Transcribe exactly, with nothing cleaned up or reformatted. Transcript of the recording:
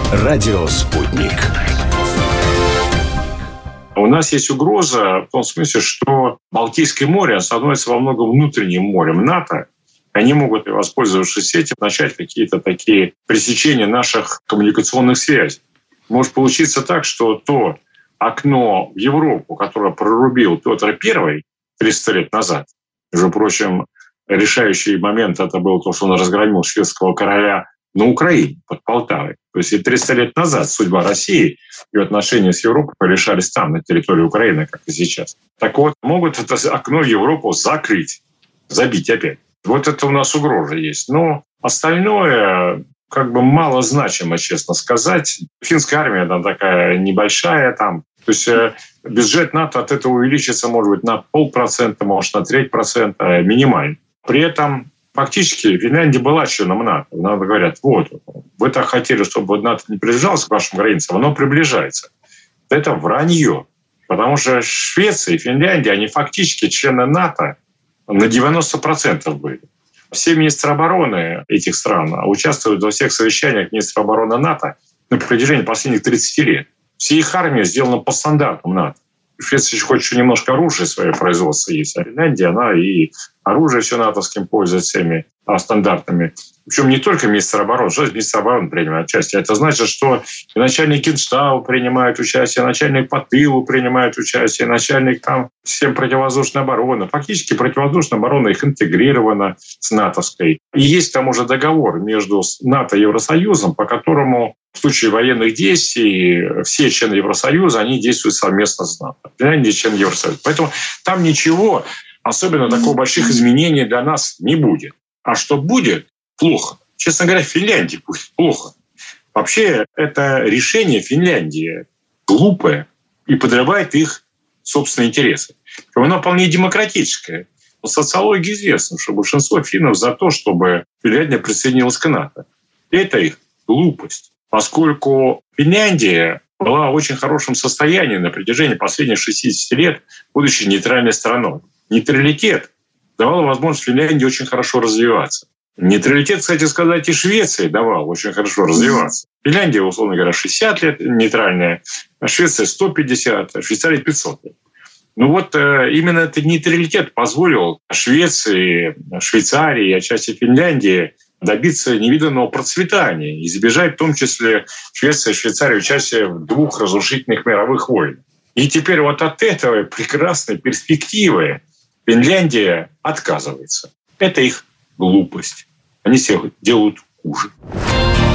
Радио «Спутник». У нас есть угроза в том смысле, что Балтийское море становится во многом внутренним морем НАТО. Они могут, воспользовавшись этим, начать какие-то такие пресечения наших коммуникационных связей. Может получиться так, что то окно в Европу, которое прорубил Петр Первый триста лет назад, между прочим, решающий момент это был то, что он разгромил шведского короля на Украине, под Полтавой. То есть и триста лет назад судьба России и отношения с Европой решались там, на территории Украины, как и сейчас. Так вот, могут это окно в Европу закрыть, забить опять. Вот это у нас угроза есть. Но остальное как бы малозначимо, честно сказать. Финская армия, она такая небольшая там. То есть бюджет НАТО от этого увеличится, может быть, на полпроцента, может, на треть процента, минимально. При этом фактически Финляндия была членом НАТО. Нам говорят, вот, вы так хотели, чтобы НАТО не приближалось к вашим границам, оно приближается. Это вранье. Потому что Швеция и Финляндия, они фактически члены НАТО на девяносто процентов были. Все министры обороны этих стран участвуют во всех совещаниях министров обороны НАТО на протяжении последних тридцати лет. Все их армии сделаны по стандартам НАТО. Швеция хоть еще немножко оружия свое производство есть, а Финляндия, она и оружие все натовским пользуется всеми стандартами. Причем не только министр обороны, что министр обороны принимает участие. Это значит, что и начальник Генштаба принимает участие, начальник по тылу принимает участие, начальник там всем противовоздушной обороны. Фактически противовоздушная оборона их интегрирована с натовской. И есть к тому же договор между НАТО и Евросоюзом, по которому в случае военных действий все члены Евросоюза, они действуют совместно с НАТО. Финляндия член Евросоюза. Поэтому там ничего, особенно такого больших изменений для нас не будет. А что будет? Плохо. Честно говоря, в Финляндии будет плохо. Вообще, это решение Финляндии глупое и подрывает их собственные интересы. Оно вполне демократическое. В социологии известно, что большинство финнов за то, чтобы Финляндия присоединилась к НАТО. Это их глупость. Поскольку Финляндия была в очень хорошем состоянии на протяжении последних шестидесяти лет, будучи нейтральной страной. Нейтралитет давал возможность Финляндии очень хорошо развиваться. Нейтралитет, кстати сказать, и Швеции давал очень хорошо развиваться. Финляндия, условно говоря, шестьдесят лет нейтральная, а Швеция сто пятьдесят, а Швейцария пятьсот лет. Ну вот именно этот нейтралитет позволил Швеции, Швейцарии и отчасти Финляндии добиться невиданного процветания, избежать в том числе Швеции и Швейцарии участия в двух разрушительных мировых войнах. И теперь вот от этого прекрасной перспективы Финляндия отказывается. Это их глупость. Они всех делают хуже.